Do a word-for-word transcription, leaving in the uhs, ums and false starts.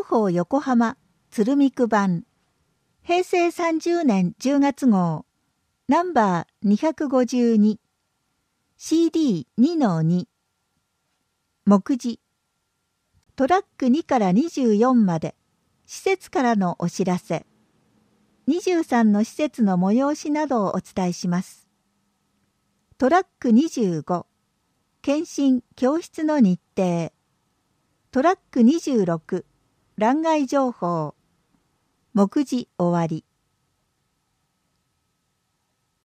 広報横浜鶴見区版へいせいさんじゅうねんじゅうがつ号ナンバーにひゃくごじゅうに シーディーにのに 目次トラックにからにじゅうよんまで施設からのお知らせにじゅうさんの施設の催しなどをお伝えします。トラックにじゅうご検診教室の日程トラックにじゅうろく欄外情報目次終わり。